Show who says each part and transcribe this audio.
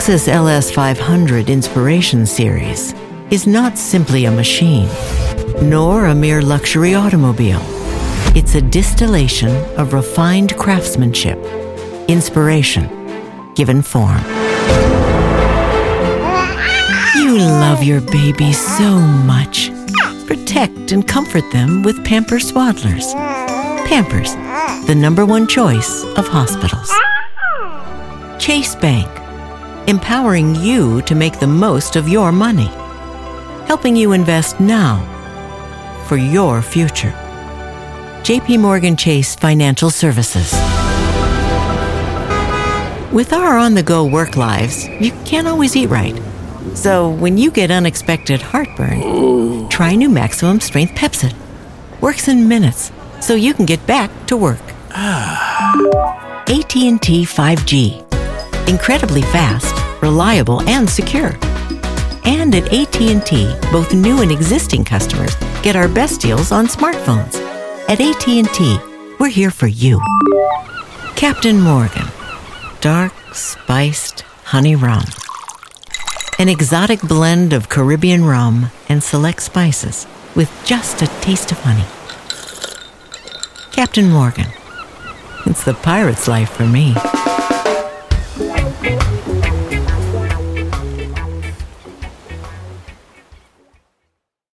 Speaker 1: Lexus LS500 Inspiration Series is not simply a machine, nor a mere luxury automobile. It's a distillation of refined craftsmanship, inspiration, given form. You love your baby so much. Protect and comfort them with Pampers Swaddlers. Pampers, the #1 choice of hospitals. Chase Bank, empowering you to make the most of your money, helping you invest now for your future. JP Morgan Chase Financial Services. With our on-the-go work lives, you can't always eat right. So when you get unexpected heartburn, try new Maximum Strength Pepcid. Works in minutes, so you can get back to work. AT&T 5G. Incredibly fast, reliable, and secure. And at AT&T, both new and existing customers get our best deals on smartphones. At AT&T, we're here for you. Captain Morgan. Dark, spiced honey rum. An exotic blend of Caribbean rum and select spices with just a taste of honey. Captain Morgan. It's the pirate's life for me.